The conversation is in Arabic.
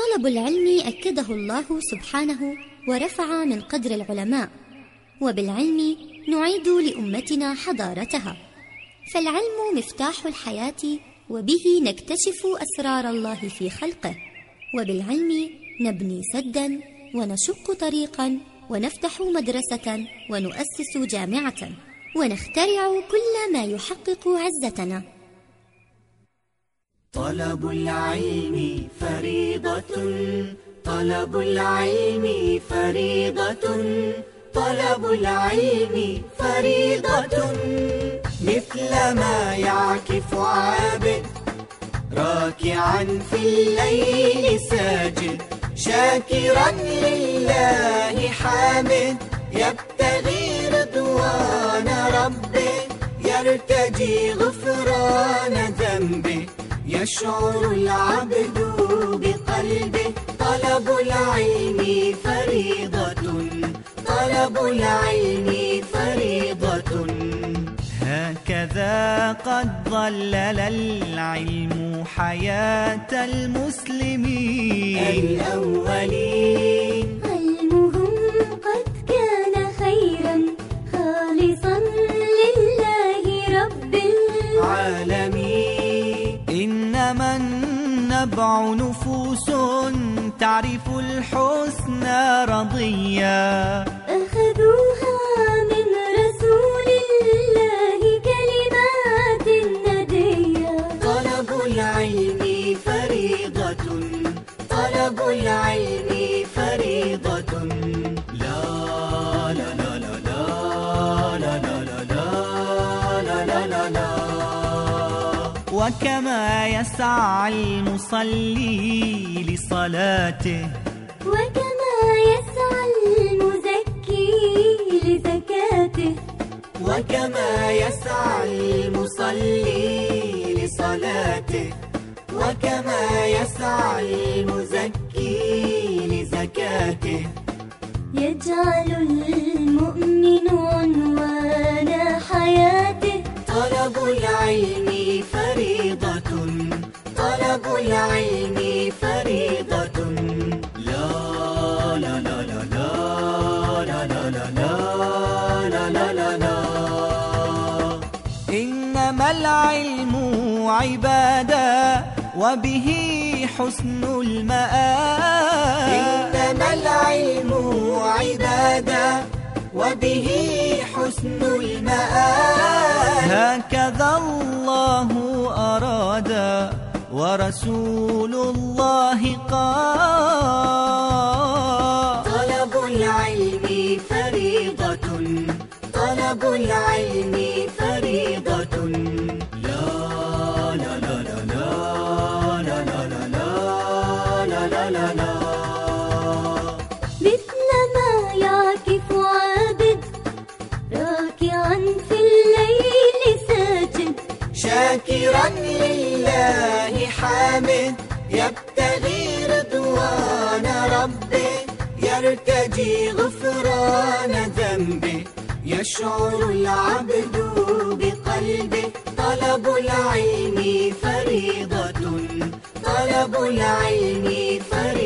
طلب العلم أكده الله سبحانه ورفع من قدر العلماء، وبالعلم نعيد لأمتنا حضارتها، فالعلم مفتاح الحياة، وبه نكتشف أسرار الله في خلقه، وبالعلم نبني سدا ونشق طريقا ونفتح مدرسة ونؤسس جامعة ونخترع كل ما يحقق عزتنا. طلب العلم فريضة، طلب العلم فريضة، طلب العلم فريضة، مثل ما يعكف عابد راكعا في الليل ساجد، شاكرا لله حامد، يبتغي رضوان ربه، يرتجي غفران ذنبه، يشعر العبد بقلبه. طلب العلم فريضة، طلب العلم فريضة. هكذا قد ظلل العلم حياة المسلمين الأولين، علمهم قد كان خيرا خالصا لله رب العالمين. إنما النبع نفوس تعرف الحسنى رضيا، أخذوها من رسول الله كلمات ندية. طلب العلم فريضة، طلب العلم فريضة. لا لا لا لا لا لا لا لا لا لا لا. وكما يسعى المصلي لصلاته، وكما يسعى المزكي لزكاته، وكما يسعى المصلي لصلاته، وكما يسعى المزكي لزكاته، يجعل المؤمن عنوان حياته. طلب العلم فريضة، طلب العلم فريضة. لا لا لا لا لا لا لا لا لا لا لا لا. إنما العلم عبادة وبه حسن المآب، إنما العلم عبادة وبه حسن المآب. هكذا الله أراد ورسول الله قال. طلب العلم فريضة، طلب العلم فريضة. لا لا لا لا لا لا لا لا لا لا لا لا. مثل ما يعكف عابد راكعا في الليل ساجد، شاكرا لله حامد، يبتغي رضوان ربه، يرتجي غفران ذنبه، يشعر العبد بقلبه. طلب العلم فريضة، طلب العلم فريضة.